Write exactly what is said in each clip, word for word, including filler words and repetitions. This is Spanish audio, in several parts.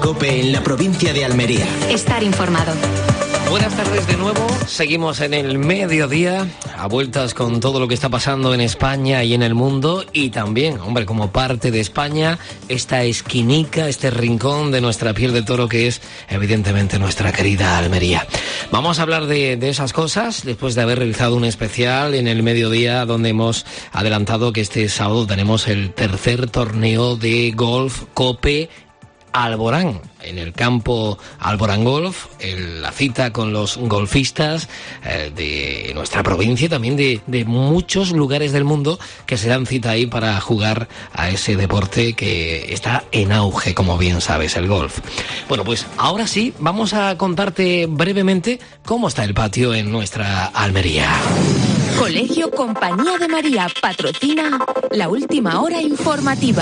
COPE en la provincia de Almería. Estar informado. Buenas tardes de nuevo, seguimos en el mediodía, a vueltas con todo lo que está pasando en España y en el mundo, y también, hombre, como parte de España, esta esquinica, este rincón de nuestra piel de toro que es, evidentemente, nuestra querida Almería. Vamos a hablar de, de esas cosas, después de haber realizado un especial en el mediodía, donde hemos adelantado que este sábado tenemos el tercer torneo de golf COPE Alborán, en el campo Alborán Golf, en la cita con los golfistas eh, de nuestra provincia y también de, de muchos lugares del mundo que se dan cita ahí para jugar a ese deporte que está en auge, como bien sabes, el golf. Bueno, pues ahora sí, vamos a contarte brevemente cómo está el patio en nuestra Almería. Colegio Compañía de María patrocina la última hora informativa.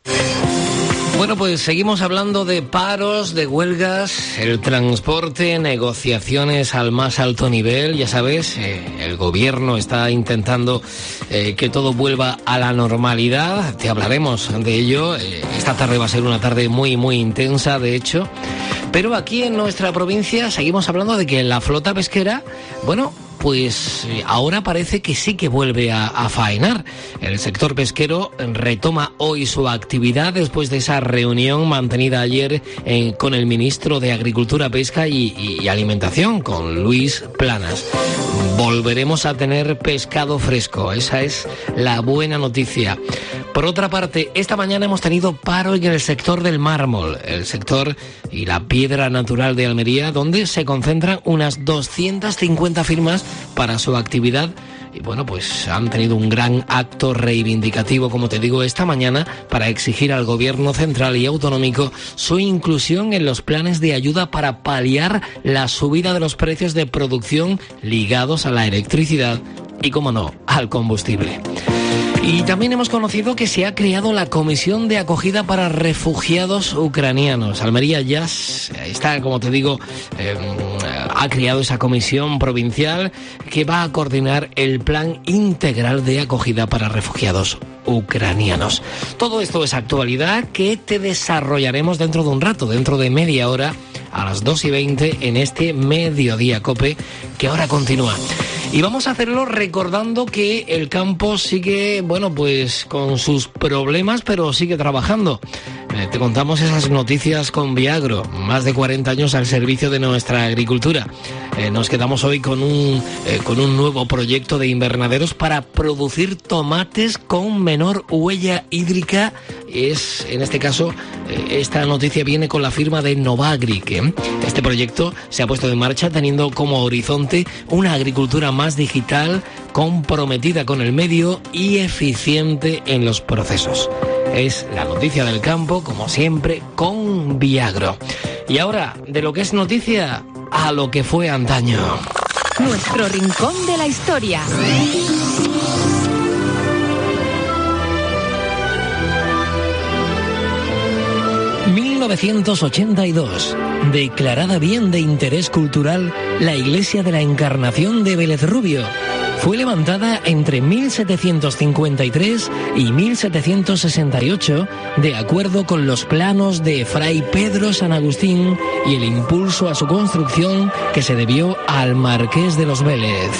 Bueno, pues seguimos hablando de paros, de huelgas, el transporte, negociaciones al más alto nivel. Ya sabes, eh, el gobierno está intentando eh, que todo vuelva a la normalidad. Te hablaremos de ello. Eh, esta tarde va a ser una tarde muy, muy intensa, de hecho. Pero aquí en nuestra provincia seguimos hablando de que la flota pesquera, bueno, pues ahora parece que sí que vuelve a, a faenar. El sector pesquero retoma hoy su actividad después de esa reunión mantenida ayer en, con el ministro de Agricultura, Pesca y, y, y Alimentación, con Luis Planas. Volveremos a tener pescado fresco, esa es la buena noticia. Por otra parte, esta mañana hemos tenido paro en el sector del mármol, el sector y la piedra natural de Almería, donde se concentran unas doscientas cincuenta firmas para su actividad. Y bueno, pues han tenido un gran acto reivindicativo, como te digo, esta mañana para exigir al gobierno central y autonómico su inclusión en los planes de ayuda para paliar la subida de los precios de producción ligados a la electricidad y, como no, al combustible. Y también hemos conocido que se ha creado la Comisión de Acogida para Refugiados Ucranianos. Almería ya está, como te digo, eh, ha creado esa comisión provincial que va a coordinar el plan integral de acogida para refugiados ucranianos. Todo esto es actualidad que te desarrollaremos dentro de un rato, dentro de media hora, a las dos y veinte, en este Mediodía COPE, que ahora continúa. Y vamos a hacerlo recordando que el campo sigue, bueno, pues con sus problemas, pero sigue trabajando. Eh, te contamos esas noticias con Viagro, más de cuarenta años al servicio de nuestra agricultura. Eh, nos quedamos hoy con un, eh, con un nuevo proyecto de invernaderos para producir tomates con menor huella hídrica. Es, en este caso, eh, esta noticia viene con la firma de Novagric, ¿eh? Este proyecto se ha puesto en marcha teniendo como horizonte una agricultura más digital, comprometida con el medio y eficiente en los procesos. Es la noticia del campo, como siempre, con Viagro. Y ahora, de lo que es noticia a lo que fue antaño. Nuestro rincón de la historia. mil novecientos ochenta y dos. Declarada bien de interés cultural, la Iglesia de la Encarnación de Vélez Rubio fue levantada entre mil setecientos cincuenta y tres y mil setecientos sesenta y ocho, de acuerdo con los planos de Fray Pedro San Agustín y el impulso a su construcción que se debió al Marqués de los Vélez.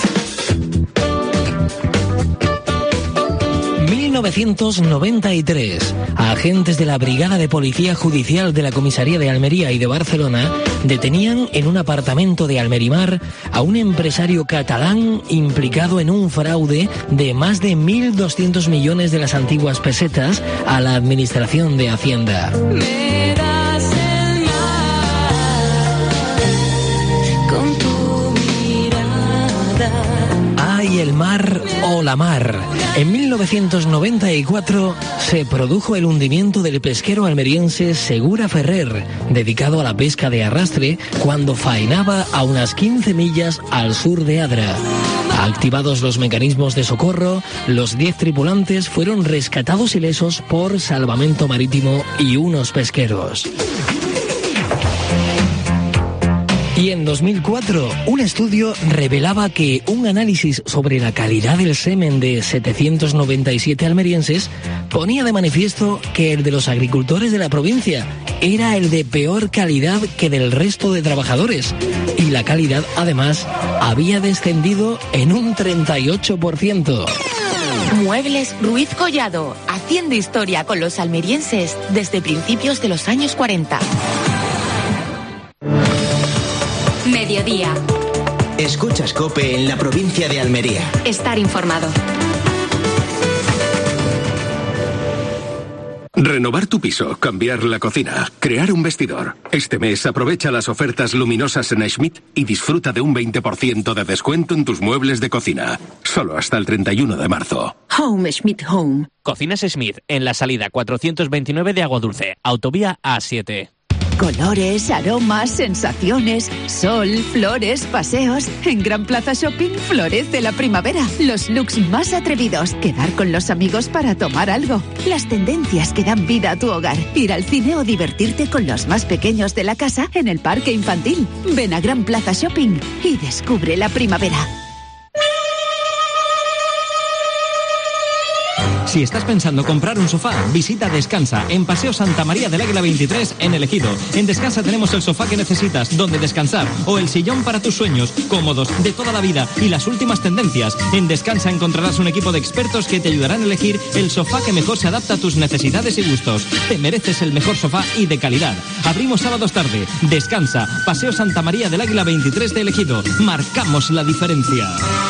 mil novecientos noventa y tres. Agentes de la Brigada de Policía Judicial de la Comisaría de Almería y de Barcelona detenían en un apartamento de Almerimar a un empresario catalán implicado en un fraude de más de mil doscientos millones de las antiguas pesetas a la Administración de Hacienda. Me das el mar con tu mirada. Ay, el mar o la mar. En mil novecientos noventa y cuatro se produjo el hundimiento del pesquero almeriense Segura Ferrer, dedicado a la pesca de arrastre, cuando faenaba a unas quince millas al sur de Adra. Activados los mecanismos de socorro, los diez tripulantes fueron rescatados ilesos por Salvamento Marítimo y unos pesqueros. Y en dos mil cuatro, un estudio revelaba que un análisis sobre la calidad del semen de setecientos noventa y siete almerienses ponía de manifiesto que el de los agricultores de la provincia era el de peor calidad que del resto de trabajadores. Y la calidad, además, había descendido en un treinta y ocho por ciento. Muebles Ruiz Collado, haciendo historia con los almerienses desde principios de los años cuarenta. Mediodía. Escuchas COPE en la provincia de Almería. Estar informado. Renovar tu piso, cambiar la cocina, crear un vestidor. Este mes aprovecha las ofertas luminosas en Schmidt y disfruta de un veinte por ciento de descuento en tus muebles de cocina. Solo hasta el treinta y uno de marzo. Home Schmidt Home. Cocinas Schmidt en la salida cuatrocientos veintinueve de Agua Dulce, autovía A siete. Colores, aromas, sensaciones, sol, flores, paseos. En Gran Plaza Shopping florece la primavera. Los looks más atrevidos. Quedar con los amigos para tomar algo. Las tendencias que dan vida a tu hogar. Ir al cine o divertirte con los más pequeños de la casa en el parque infantil. Ven a Gran Plaza Shopping y descubre la primavera. Si estás pensando comprar un sofá, visita Descansa, en Paseo Santa María del Águila veintitrés, en El Ejido. En Descansa tenemos el sofá que necesitas, donde descansar, o el sillón para tus sueños, cómodos, de toda la vida y las últimas tendencias. En Descansa encontrarás un equipo de expertos que te ayudarán a elegir el sofá que mejor se adapta a tus necesidades y gustos. Te mereces el mejor sofá y de calidad. Abrimos sábados tarde. Descansa, Paseo Santa María del Águila veintitrés de El Ejido. Marcamos la diferencia.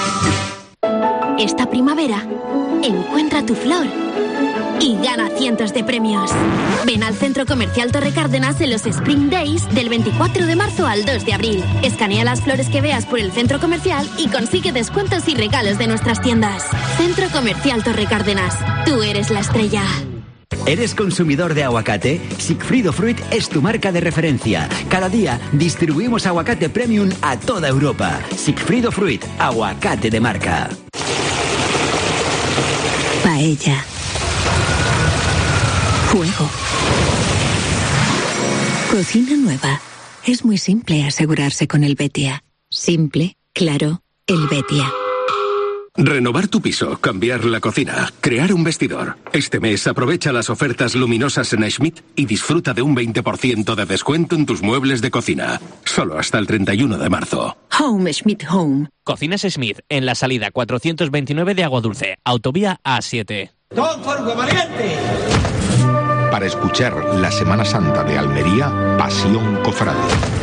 Esta primavera, encuentra tu flor y gana cientos de premios. Ven al Centro Comercial Torre Cárdenas en los Spring Days del veinticuatro de marzo al dos de abril. Escanea las flores que veas por el centro comercial y consigue descuentos y regalos de nuestras tiendas. Centro Comercial Torre Cárdenas. Tú eres la estrella. ¿Eres consumidor de aguacate? Sigfrido Fruit es tu marca de referencia. Cada día distribuimos aguacate premium a toda Europa. Sigfrido Fruit, aguacate de marca. Paella. Fuego. Cocina nueva. Es muy simple asegurarse con el Betia. Simple, claro, el Betia. Renovar tu piso, cambiar la cocina, crear un vestidor. Este mes aprovecha las ofertas luminosas en Schmidt y disfruta de un veinte por ciento de descuento en tus muebles de cocina. Solo hasta el treinta y uno de marzo. Home Schmidt Home. Cocinas Schmidt en la salida cuatrocientos veintinueve de Agua Dulce, autovía A siete. ¡Don Fuego Valiente! Para escuchar la Semana Santa de Almería, Pasión Cofrade.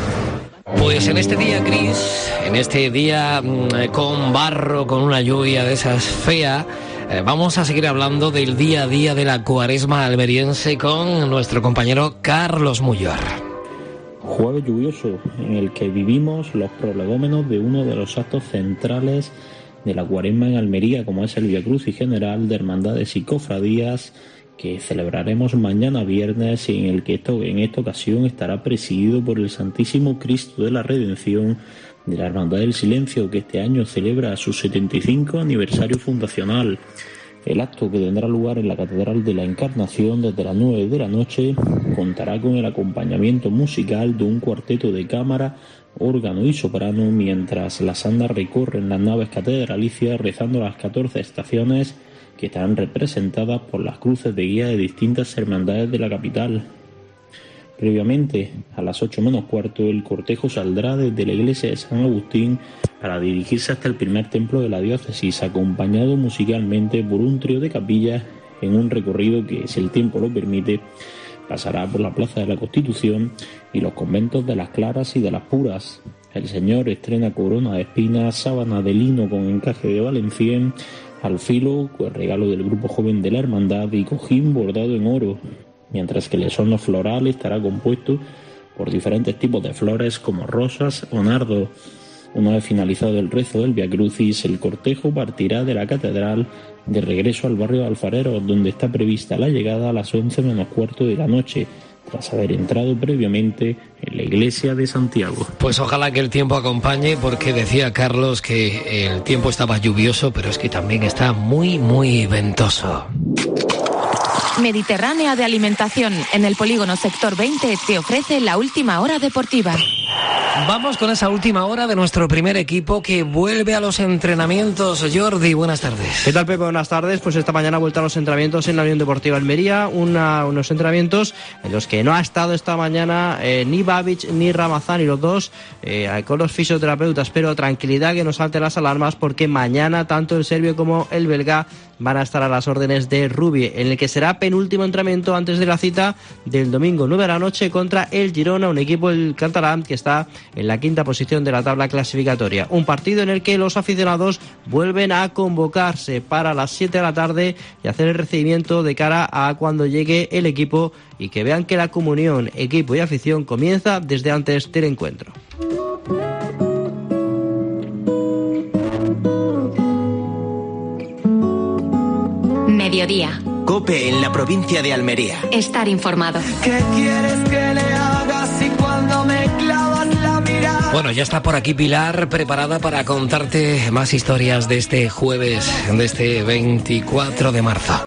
Pues en este día gris, en este día mmm, con barro, con una lluvia de esas feas, eh, vamos a seguir hablando del día a día de la cuaresma almeriense con nuestro compañero Carlos Muyor. Jueves lluvioso, en el que vivimos los prolegómenos de uno de los actos centrales de la cuaresma en Almería, como es el Vía Crucis General de Hermandades y Cofradías, que celebraremos mañana viernes y en el que esto, en esta ocasión estará presidido por el Santísimo Cristo de la Redención de la Hermandad del Silencio, que este año celebra su setenta y cinco aniversario fundacional. El acto, que tendrá lugar en la Catedral de la Encarnación desde las nueve de la noche, contará con el acompañamiento musical de un cuarteto de cámara, órgano y soprano, mientras las andas recorren las naves catedralicias rezando las catorce estaciones que estarán representadas por las cruces de guía de distintas hermandades de la capital. Previamente, a las ocho menos cuarto, el cortejo saldrá desde la iglesia de San Agustín para dirigirse hasta el primer templo de la diócesis, acompañado musicalmente por un trío de capillas en un recorrido que, si el tiempo lo permite, pasará por la Plaza de la Constitución y los conventos de las Claras y de las Puras. El Señor estrena corona de espinas, sábana de lino con encaje de Valencien, al filo, pues regalo del grupo joven de la hermandad, y cojín bordado en oro, mientras que el esorno floral estará compuesto por diferentes tipos de flores como rosas o nardo. Una vez finalizado el rezo del Vía Crucis, el cortejo partirá de la catedral de regreso al barrio de Alfareros, donde está prevista la llegada a las once menos cuarto de la noche, tras haber entrado previamente en la iglesia de Santiago. Pues ojalá que el tiempo acompañe, porque decía Carlos que el tiempo estaba lluvioso, pero es que también está muy, muy ventoso. Mediterránea de Alimentación, en el polígono Sector veinte, te ofrece la última hora deportiva. Vamos con esa última hora de nuestro primer equipo que vuelve a los entrenamientos. Jordi, buenas tardes. ¿Qué tal, Pepe? Buenas tardes. Pues esta mañana ha vuelto a los entrenamientos en la Unión Deportiva Almería, una, unos entrenamientos en los que no ha estado esta mañana eh, ni Babic ni Ramazán, y los dos eh, con los fisioterapeutas, pero tranquilidad, que no salten las alarmas, porque mañana tanto el serbio como el belga van a estar a las órdenes de Rubie, en el que será penúltimo entrenamiento antes de la cita del domingo nueve de la noche contra el Girona, un equipo, el catalán, que está en la quinta posición de la tabla clasificatoria. Un partido en el que los aficionados vuelven a convocarse para las siete de la tarde y hacer el recibimiento de cara a cuando llegue el equipo, y que vean que la comunión equipo y afición comienza desde antes del encuentro. Mediodía. COPE en la provincia de Almería. Estar informado. ¿Qué quieres que le haga si cuando me clavas la mirada? Bueno, ya está por aquí Pilar, preparada para contarte más historias de este jueves, de este veinticuatro de marzo.